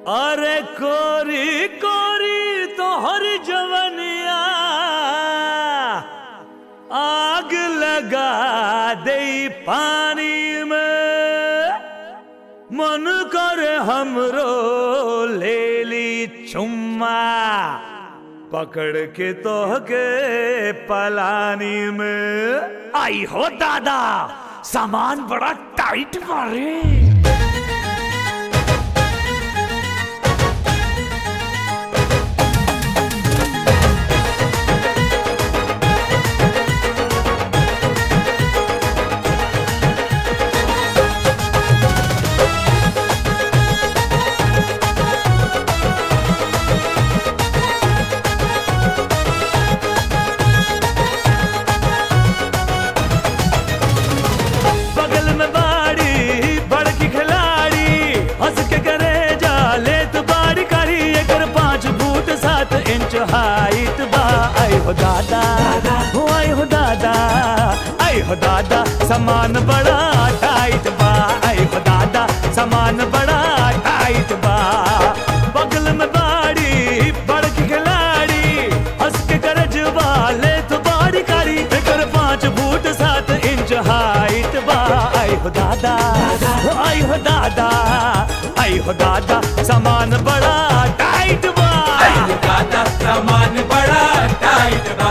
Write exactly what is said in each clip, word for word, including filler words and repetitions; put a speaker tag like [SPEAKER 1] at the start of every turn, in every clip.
[SPEAKER 1] अरे कोरी कोरी तोहर जवनिया आग लगा दे पानी में, मन कर हमरो ले ली चुम्मा पकड़ के तोहके पलानी में। आई हो दादा सामान बड़ा टाइट मारे। हाइट बा आई हो दादा, हो आई हो दादा, आई हो दादा सामान बड़ा टाइट बा, आई हो दादा सामान बड़ा टाइट बा। बगल में बाड़ी बड़की खिलाड़ी हंस के गरज वाले तो बाड़ी कारी कर पाँच फुट सात इंच हाइट बा। आई हो दादा, हो आई हो दादा, आई हो दादा सामान बड़ा टाइट बा,
[SPEAKER 2] आई हो दादा सामान बड़ा टाइट बा।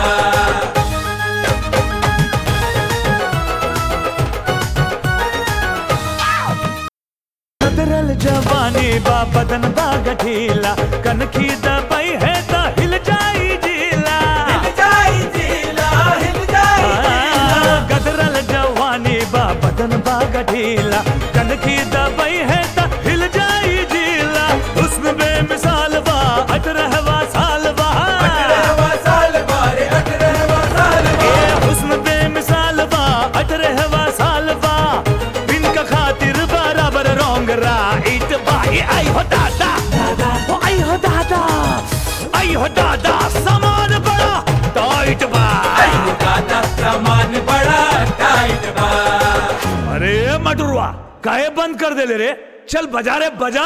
[SPEAKER 1] बदरल जवानी बा बदन बा गठीला, कनखी दबाई है तो हिल जाई जीला,
[SPEAKER 2] हिल जाई जीला, हिल जाई जीला।
[SPEAKER 1] गदरल जवानी बा बदन बा गठीला, कनखी दबाई है तो हिल जाई जीला। हुस्न बेमिसाल बा अठरहवा साल बा,
[SPEAKER 2] अठरहवा साल बा रे अठरहवा साल बा।
[SPEAKER 1] ए हुस्न बेमिसाल बा अठरहवा साल बा, इनका खातिर बराबर रोंग राइट बा। आई हो दादा, हो आई हो दादा, आई हो दादा सामान बड़ा टाइट बा,
[SPEAKER 2] आई हो दादा सामान बड़ा टाइट बा।
[SPEAKER 1] अरे मटुरवा काहे बंद कर दे ले रे, चल बजा रे बजा।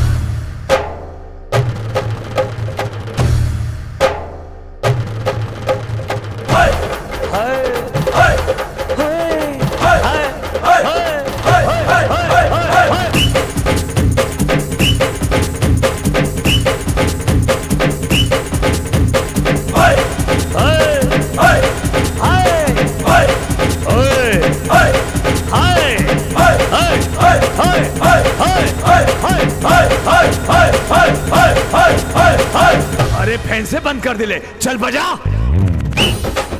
[SPEAKER 2] हाय
[SPEAKER 1] हाय
[SPEAKER 2] हाय
[SPEAKER 1] हाय
[SPEAKER 2] हाय
[SPEAKER 1] हाय
[SPEAKER 2] हाय
[SPEAKER 1] हाय
[SPEAKER 2] हाय हाय हाय हाय।
[SPEAKER 1] अरे फैन से बंद कर दिले, चल बजा।